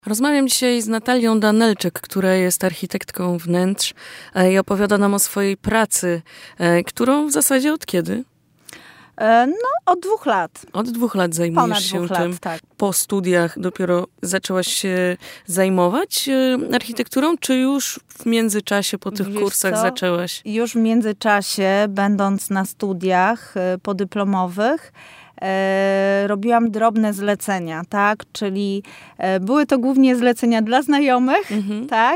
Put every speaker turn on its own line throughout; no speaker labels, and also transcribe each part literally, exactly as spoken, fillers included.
Rozmawiam dzisiaj z Natalią Danelczyk, która jest architektką wnętrz i opowiada nam o swojej pracy, którą w zasadzie od kiedy?
No, od dwóch lat.
Od dwóch lat zajmujesz
Ponad
się
dwóch
tym.
Lat, tak.
Po studiach dopiero zaczęłaś się zajmować architekturą, czy już w międzyczasie po tych
Wiesz
kursach
co?
zaczęłaś?
Już w międzyczasie, będąc na studiach podyplomowych, E, robiłam drobne zlecenia, tak? Czyli e, były to głównie zlecenia dla znajomych, mhm. tak?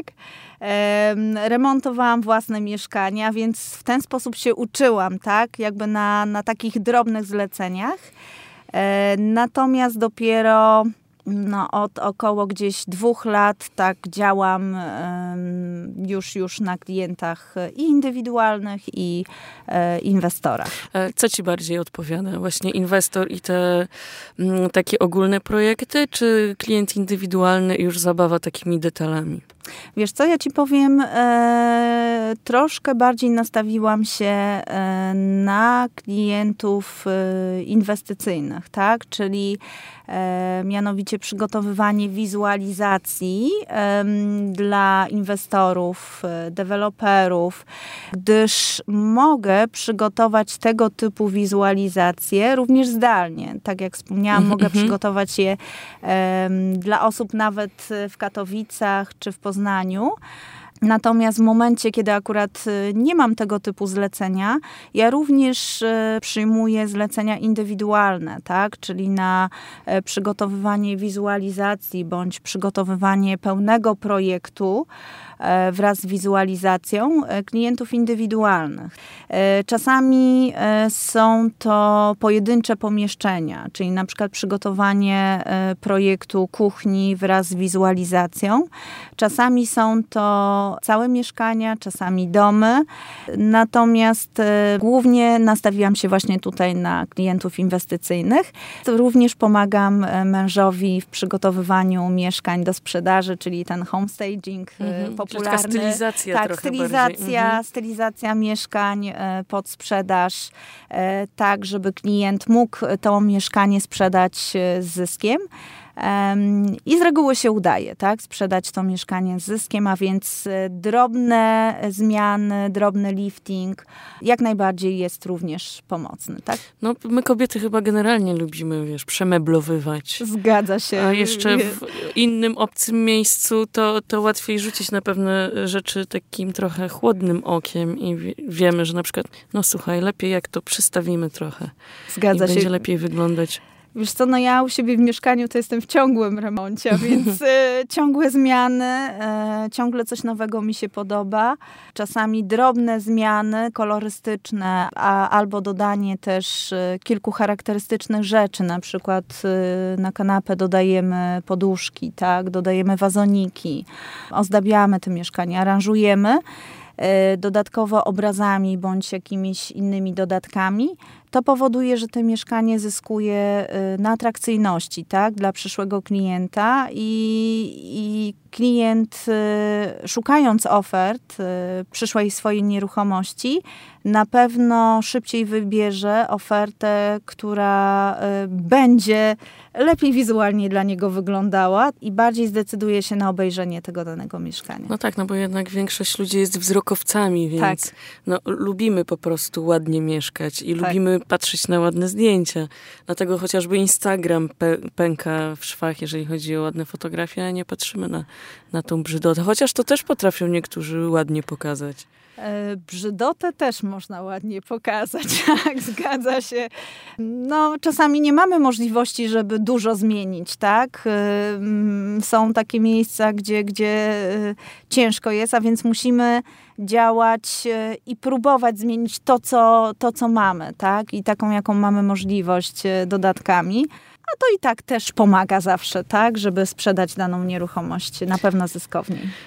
E, remontowałam własne mieszkania, więc w ten sposób się uczyłam, tak? Jakby na, na takich drobnych zleceniach. E, natomiast dopiero no, od około gdzieś dwóch lat tak działam um, już, już na klientach i indywidualnych, i e, inwestorach.
Co ci bardziej odpowiada? Właśnie inwestor i te m, takie ogólne projekty, czy klient indywidualny i już zabawa takimi detalami?
Wiesz co, ja ci powiem, e, troszkę bardziej nastawiłam się e, na klientów e, inwestycyjnych, tak? Czyli e, mianowicie przygotowywanie wizualizacji e, dla inwestorów, e, deweloperów, gdyż mogę przygotować tego typu wizualizacje również zdalnie. Tak jak wspomniałam, mm-hmm. mogę przygotować je e, dla osób nawet w Katowicach czy w Poznaniu. Poznaniu. Natomiast w momencie, kiedy akurat nie mam tego typu zlecenia, ja również przyjmuję zlecenia indywidualne, tak? Czyli na przygotowywanie wizualizacji bądź przygotowywanie pełnego projektu wraz z wizualizacją klientów indywidualnych. Czasami są to pojedyncze pomieszczenia, czyli na przykład przygotowanie projektu kuchni wraz z wizualizacją. Czasami są to całe mieszkania, czasami domy. Natomiast głównie nastawiłam się właśnie tutaj na klientów inwestycyjnych. Również pomagam mężowi w przygotowywaniu mieszkań do sprzedaży, czyli ten homestaging mhm. popularny.
Taka stylizacja
tak,
trochę
stylizacja,
bardziej.
stylizacja mieszkań pod sprzedaż, tak, żeby klient mógł to mieszkanie sprzedać z zyskiem. I z reguły się udaje, tak, sprzedać to mieszkanie z zyskiem, a więc drobne zmiany, drobny lifting jak najbardziej jest również pomocny, tak?
No, my kobiety chyba generalnie lubimy, wiesz, przemeblowywać.
Zgadza się.
A jeszcze w innym obcym miejscu to, to łatwiej rzucić na pewne rzeczy takim trochę chłodnym okiem i wie, wiemy, że na przykład, no słuchaj, lepiej jak to przystawimy trochę.
Zgadza
i
się.
Będzie lepiej wyglądać.
Wiesz co, no ja u siebie w mieszkaniu to jestem w ciągłym remoncie, a więc y, ciągłe zmiany, y, ciągle coś nowego mi się podoba. Czasami drobne zmiany kolorystyczne, a, albo dodanie też y, kilku charakterystycznych rzeczy. Na przykład y, na kanapę dodajemy poduszki, tak, dodajemy wazoniki, ozdabiamy te mieszkania, aranżujemy y, dodatkowo obrazami bądź jakimiś innymi dodatkami. To powoduje, że to mieszkanie zyskuje na atrakcyjności, tak, dla przyszłego klienta i, i klient szukając ofert przyszłej swojej nieruchomości na pewno szybciej wybierze ofertę, która będzie lepiej wizualnie dla niego wyglądała i bardziej zdecyduje się na obejrzenie tego danego mieszkania.
No tak, no bo jednak większość ludzi jest wzrokowcami, więc
tak.
no, lubimy po prostu ładnie mieszkać i tak. lubimy patrzeć na ładne zdjęcia. Dlatego chociażby Instagram pę- pęka w szwach, jeżeli chodzi o ładne fotografie, a nie patrzymy na, na tą brzydotę. Chociaż to też potrafią niektórzy ładnie pokazać.
E, brzydotę też można ładnie pokazać, tak, zgadza się. No, czasami nie mamy możliwości, żeby dużo zmienić, tak. E, są takie miejsca, gdzie, gdzie e, ciężko jest, a więc musimy działać e, i próbować zmienić to co, to, co mamy, tak, i taką, jaką mamy możliwość e, dodatkami. A to i tak też pomaga zawsze, tak, żeby sprzedać daną nieruchomość na pewno zyskowniej.